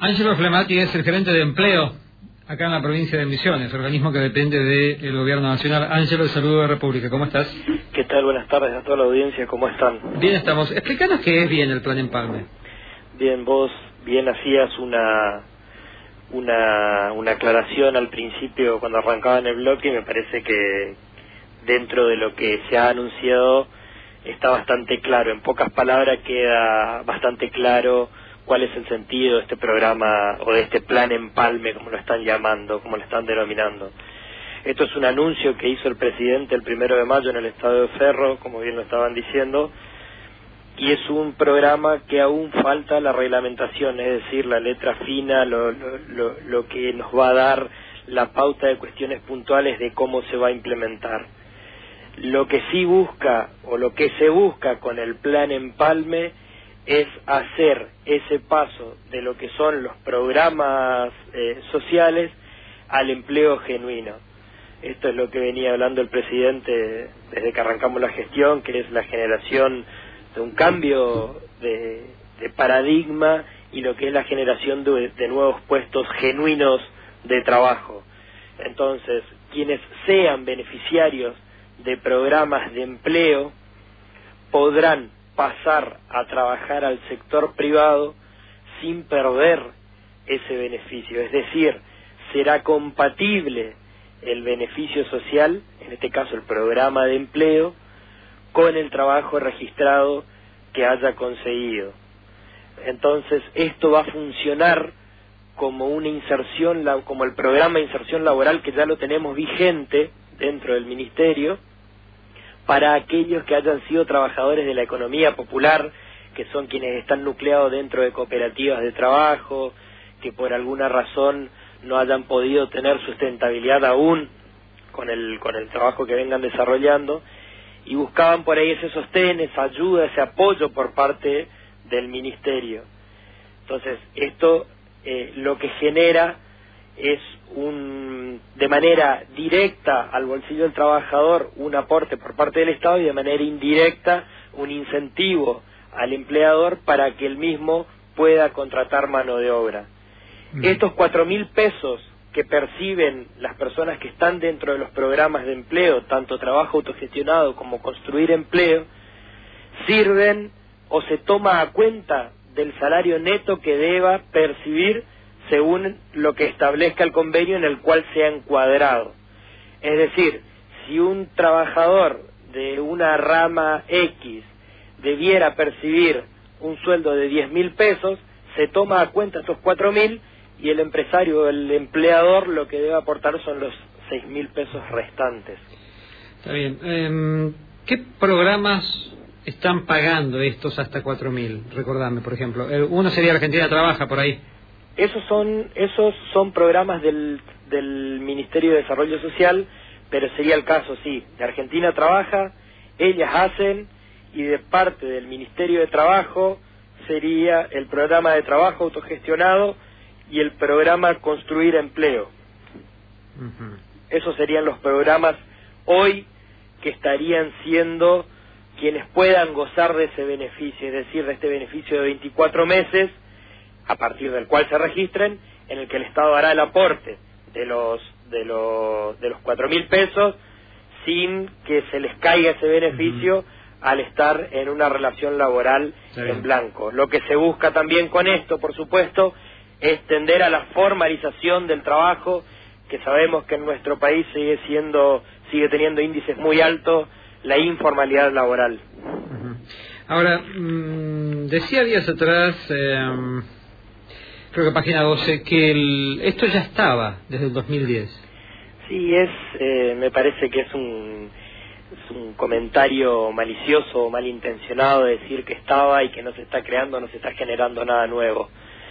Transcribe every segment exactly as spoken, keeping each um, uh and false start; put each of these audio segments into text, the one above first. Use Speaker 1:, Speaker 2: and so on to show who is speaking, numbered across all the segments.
Speaker 1: Ángelo Flemati es el gerente de empleo acá en la provincia de Misiones, organismo que depende del gobierno nacional. Ángelo, el saludo de República, ¿cómo estás?
Speaker 2: ¿Qué tal? Buenas tardes a toda la audiencia, ¿cómo están?
Speaker 1: Bien estamos. Explícanos qué es bien el Plan Empalme.
Speaker 2: Bien, vos bien hacías una, una, una aclaración al principio cuando arrancaba en el bloque, y me parece que dentro de lo que se ha anunciado está bastante claro. En pocas palabras queda bastante claro cuál es el sentido de este programa o de este Plan Empalme, como lo están llamando, como lo están denominando. Esto es un anuncio que hizo el presidente el primero de mayo en el Estadio de Ferro, como bien lo estaban diciendo, y es un programa que aún falta la reglamentación, es decir, la letra fina, lo, lo, lo, lo que nos va a dar la pauta de cuestiones puntuales de cómo se va a implementar. Lo que sí busca, o lo que se busca con el Plan Empalme, es hacer ese paso de lo que son los programas eh, sociales al empleo genuino. Esto es lo que venía hablando el presidente desde que arrancamos la gestión, que es la generación de un cambio de, de paradigma y lo que es la generación de, de nuevos puestos genuinos de trabajo. Entonces, quienes sean beneficiarios de programas de empleo podrán pasar a trabajar al sector privado sin perder ese beneficio, es decir, será compatible el beneficio social, en este caso el programa de empleo, con el trabajo registrado que haya conseguido. Entonces, esto va a funcionar como una inserción, como el programa de inserción laboral que ya lo tenemos vigente dentro del Ministerio, para aquellos que hayan sido trabajadores de la economía popular, que son quienes están nucleados dentro de cooperativas de trabajo, que por alguna razón no hayan podido tener sustentabilidad aún con el, con el trabajo que vengan desarrollando, y buscaban por ahí ese sostén, esa ayuda, ese apoyo por parte del Ministerio. Entonces, esto eh, lo que genera es un, de manera directa al bolsillo del trabajador, un aporte por parte del Estado, y de manera indirecta un incentivo al empleador para que él mismo pueda contratar mano de obra. Mm. Estos cuatro mil pesos que perciben las personas que están dentro de los programas de empleo, tanto trabajo autogestionado como construir empleo, sirven o se toma a cuenta del salario neto que deba percibir según lo que establezca el convenio en el cual sea encuadrado. Es decir, si un trabajador de una rama X debiera percibir un sueldo de diez mil pesos, se toma a cuenta estos cuatro mil, y el empresario o el empleador lo que debe aportar son los seis mil pesos restantes.
Speaker 1: Está bien. Eh, ¿Qué programas están pagando estos hasta cuatro mil? Recordame, por ejemplo. Uno sería Argentina Trabaja, por ahí.
Speaker 2: Esos son esos son programas del, del Ministerio de Desarrollo Social, pero sería el caso, sí, de Argentina Trabaja, ellas hacen, y de parte del Ministerio de Trabajo sería el programa de trabajo autogestionado y el programa Construir Empleo. Uh-huh. Esos serían los programas hoy que estarían siendo quienes puedan gozar de ese beneficio, es decir, de este beneficio de veinticuatro meses, a partir del cual se registren, en el que el Estado hará el aporte de los de los de los cuatro mil pesos sin que se les caiga ese beneficio uh-huh. al estar en una relación laboral en blanco. Lo que se busca también con esto, por supuesto, es tender a la formalización del trabajo, que sabemos que en nuestro país sigue siendo sigue teniendo índices muy altos la informalidad laboral.
Speaker 1: Uh-huh. Ahora, mmm, decía días atrás, eh, creo que página doce, que el, esto ya estaba desde el dos mil diez.
Speaker 2: Sí, es, eh, me parece que es un, es un comentario malicioso o malintencionado de decir que estaba y que no se está creando, no se está generando nada nuevo.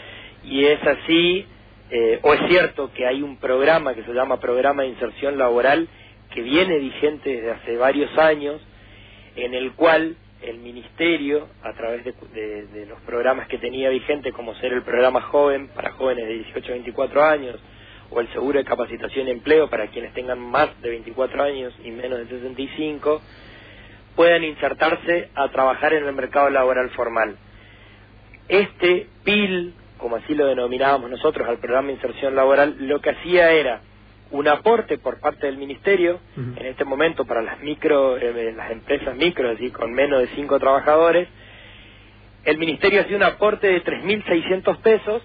Speaker 2: Y es así, eh, o es cierto que hay un programa que se llama Programa de Inserción Laboral, que viene vigente desde hace varios años, en el cual el Ministerio, a través de, de, de los programas que tenía vigente, como ser el programa Joven para jóvenes de dieciocho a veinticuatro años, o el seguro de capacitación y empleo para quienes tengan más de veinticuatro años y menos de sesenta y cinco, puedan insertarse a trabajar en el mercado laboral formal. Este P I L, como así lo denominábamos nosotros al programa de inserción laboral, lo que hacía era un aporte por parte del Ministerio, uh-huh. en este momento para las micro, eh, las empresas micro, así con menos de cinco trabajadores, el Ministerio hacía un aporte de tres mil seiscientos pesos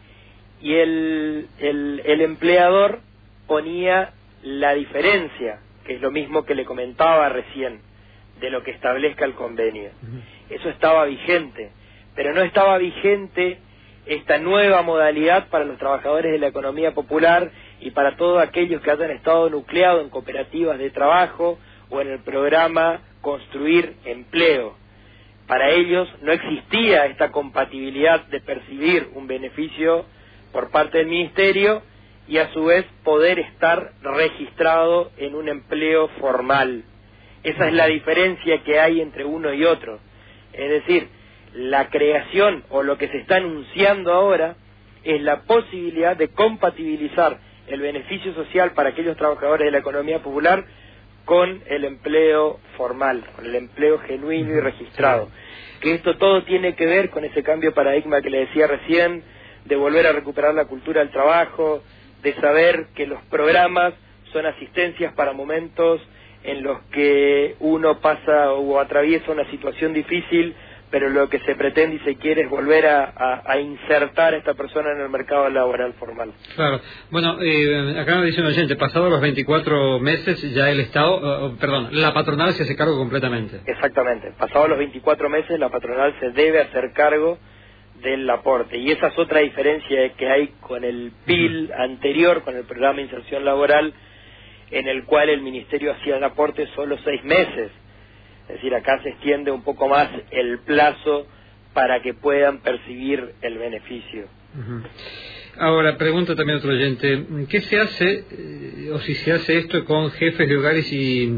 Speaker 2: y el, el, el empleador ponía la diferencia, que es lo mismo que le comentaba recién, de lo que establezca el convenio. Uh-huh. Eso estaba vigente, pero no estaba vigente esta nueva modalidad para los trabajadores de la economía popular y para todos aquellos que hayan estado nucleados en cooperativas de trabajo o en el programa Construir Empleo. Para ellos no existía esta compatibilidad de percibir un beneficio por parte del Ministerio y a su vez poder estar registrado en un empleo formal. Esa es la diferencia que hay entre uno y otro. Es decir, la creación o lo que se está anunciando ahora es la posibilidad de compatibilizar el beneficio social para aquellos trabajadores de la economía popular con el empleo formal, con el empleo genuino y registrado. Que esto todo tiene que ver con ese cambio de paradigma que le decía recién, de volver a recuperar la cultura del trabajo, de saber que los programas son asistencias para momentos en los que uno pasa o atraviesa una situación difícil, pero lo que se pretende y se quiere es volver a, a, a insertar a esta persona en el mercado laboral formal.
Speaker 1: Claro. Bueno, eh, acá me dice un oyente, pasados los veinticuatro meses ya el Estado, uh, perdón, la patronal se hace cargo completamente.
Speaker 2: Exactamente. Pasados los veinticuatro meses la patronal se debe hacer cargo del aporte. Y esa es otra diferencia que hay con el P I L anterior, con el programa de inserción laboral, en el cual el Ministerio hacía el aporte solo seis meses. Es decir, acá se extiende un poco más el plazo para que puedan percibir el beneficio.
Speaker 1: Uh-huh. Ahora, pregunta también otro oyente, ¿qué se hace, eh, o si se hace esto con jefes de hogares y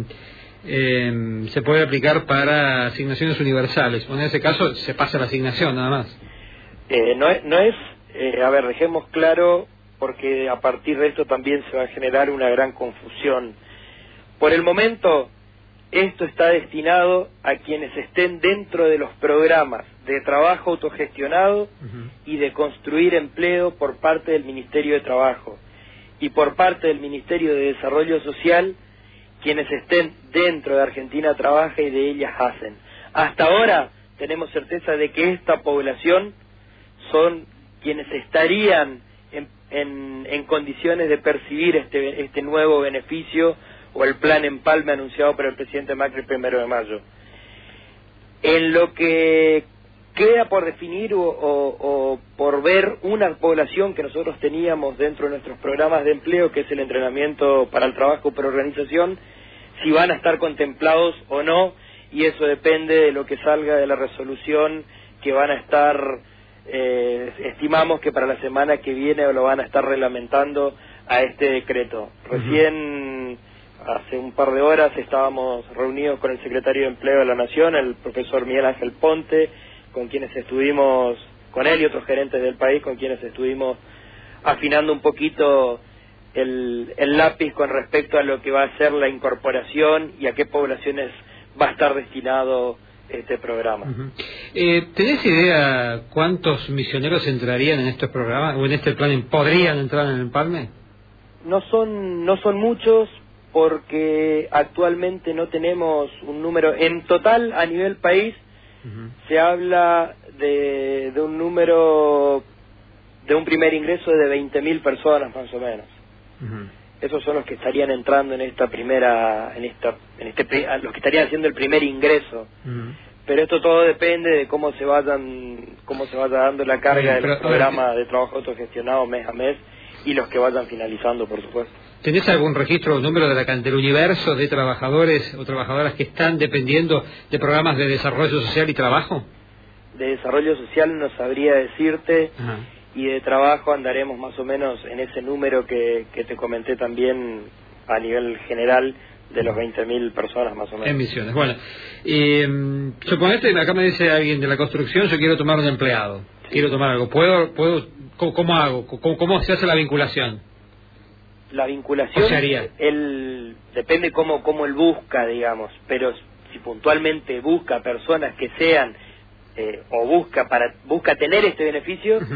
Speaker 1: eh, se puede aplicar para asignaciones universales? O en ese caso se pasa la asignación nada más.
Speaker 2: Eh, no es, no es eh, a ver, dejemos claro, porque a partir de esto también se va a generar una gran confusión. Por el momento, esto está destinado a quienes estén dentro de los programas de trabajo autogestionado uh-huh. y de construir empleo por parte del Ministerio de Trabajo y por parte del Ministerio de Desarrollo Social, quienes estén dentro de Argentina Trabaja y de ellas hacen. Hasta ahora tenemos certeza de que esta población son quienes estarían en, en, en condiciones de percibir este, este nuevo beneficio o el plan empalme anunciado por el presidente Macri el primero de mayo. En lo que queda por definir o, o, o por ver una población que nosotros teníamos dentro de nuestros programas de empleo, que es el entrenamiento para el trabajo por organización, si van a estar contemplados o no, y eso depende de lo que salga de la resolución que van a estar, eh, estimamos que para la semana que viene lo van a estar reglamentando a este decreto. Recién, hace un par de horas, estábamos reunidos con el secretario de Empleo de la Nación, el profesor Miguel Ángel Ponte, con quienes estuvimos, con él y otros gerentes del país, con quienes estuvimos afinando un poquito el, el lápiz con respecto a lo que va a ser la incorporación y a qué poblaciones va a estar destinado este programa.
Speaker 1: Uh-huh. eh, ¿Tenés idea cuántos misioneros entrarían en estos programas o en este plan? ¿Podrían entrar en el empalme?
Speaker 2: No son, no son muchos, porque actualmente no tenemos un número. En total, a nivel país, uh-huh. se habla de, de un número, de un primer ingreso de veinte mil personas más o menos. Uh-huh. Esos son los que estarían entrando en esta primera, en esta, en este, los que estarían haciendo el primer ingreso. Uh-huh. Pero esto todo depende de cómo se vayan, cómo se vaya dando la carga del programa de trabajo autogestionado mes a mes y los que vayan finalizando, por supuesto.
Speaker 1: ¿Tenés algún registro o número de la, del universo de trabajadores o trabajadoras que están dependiendo de programas de desarrollo social y trabajo?
Speaker 2: De desarrollo social no sabría decirte. Ajá. Y de trabajo andaremos más o menos en ese número que, que te comenté también a nivel general de los veinte mil personas más o menos.
Speaker 1: En Misiones. Bueno, eh, suponete, acá me dice alguien de la construcción, yo quiero tomar un empleado, sí. quiero tomar algo, ¿puedo, puedo, cómo, cómo hago? ¿Cómo, ¿Cómo se hace la vinculación?
Speaker 2: La vinculación, él, depende cómo, cómo él busca, digamos, pero si puntualmente busca personas que sean, eh, o busca para busca tener este beneficio, uh-huh.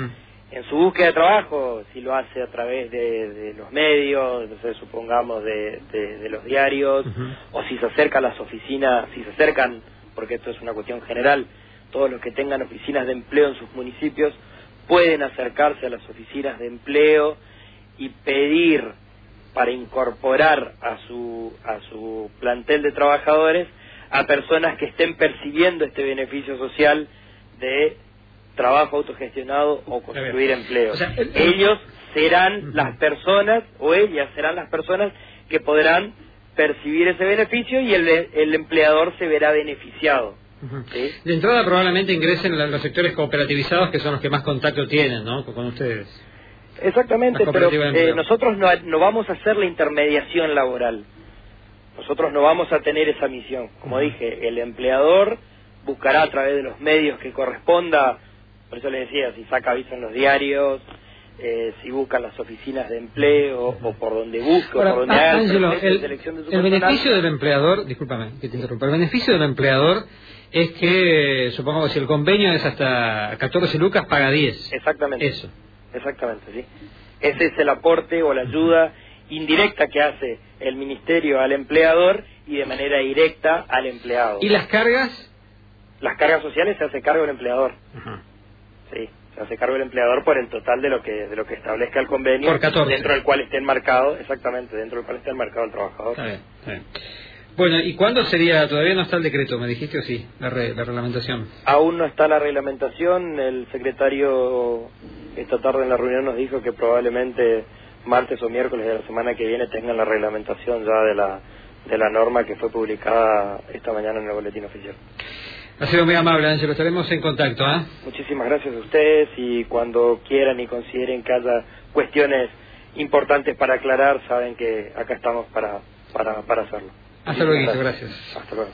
Speaker 2: en su búsqueda de trabajo, si lo hace a través de, de los medios, entonces supongamos de, de, de los diarios, uh-huh. o si se acerca a las oficinas, si se acercan, porque esto es una cuestión general, todos los que tengan oficinas de empleo en sus municipios pueden acercarse a las oficinas de empleo y pedir para incorporar a su a su plantel de trabajadores a personas que estén percibiendo este beneficio social de trabajo autogestionado o construir empleo. O sea, el, el... Ellos serán uh-huh. las personas, o ellas serán las personas que podrán percibir ese beneficio y el, el empleador se verá beneficiado.
Speaker 1: Uh-huh. ¿Sí? De entrada probablemente ingresen los sectores cooperativizados, que son los que más contacto tienen, ¿no?, con ustedes.
Speaker 2: Exactamente, pero eh, nosotros no, no vamos a hacer la intermediación laboral. Nosotros no vamos a tener esa misión. Como uh-huh. dije, el empleador buscará a través de los medios que corresponda, por eso le decía, si saca aviso en los diarios, eh, si buscan las oficinas de empleo, uh-huh. o por donde busque, o por donde haga
Speaker 1: Ángelo, el, de selección de su el personal. Beneficio del empleador, discúlpame que te interrumpa, el beneficio del empleador es que, supongamos que si el convenio es hasta catorce lucas, paga diez.
Speaker 2: Exactamente.
Speaker 1: Eso.
Speaker 2: Exactamente, sí. Ese es el aporte o la ayuda indirecta que hace el ministerio al empleador y de manera directa al empleado.
Speaker 1: ¿Y las cargas?
Speaker 2: Las cargas sociales se hace cargo el empleador.
Speaker 1: Ajá.
Speaker 2: Sí, se hace cargo el empleador por el total de lo que de lo que establezca el convenio,
Speaker 1: por catorce.
Speaker 2: Dentro del cual esté enmarcado, exactamente, dentro del cual esté enmarcado el trabajador.
Speaker 1: Está bien, está bien. Bueno, ¿y cuándo sería? Todavía no está el decreto, me dijiste, o sí, la, re, la reglamentación.
Speaker 2: Aún no está la reglamentación. El secretario esta tarde en la reunión nos dijo que probablemente martes o miércoles de la semana que viene tengan la reglamentación ya de la de la norma que fue publicada esta mañana en el boletín oficial.
Speaker 1: Ha sido muy amable, Ángelo, estaremos en contacto. ¿eh?
Speaker 2: Muchísimas gracias a ustedes, y cuando quieran y consideren que haya cuestiones importantes para aclarar, saben que acá estamos para, para, para hacerlo.
Speaker 1: Hasta luego, gracias. gracias.
Speaker 2: Hasta luego.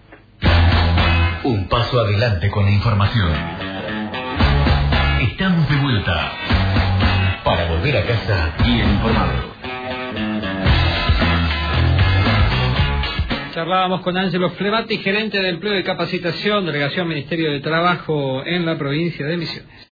Speaker 3: Un paso adelante con la información. Estamos de vuelta para volver a casa bien informado.
Speaker 1: Charlábamos con Ángelo Flevati, gerente de Empleo y Capacitación, Delegación Ministerio de Trabajo en la provincia de Misiones.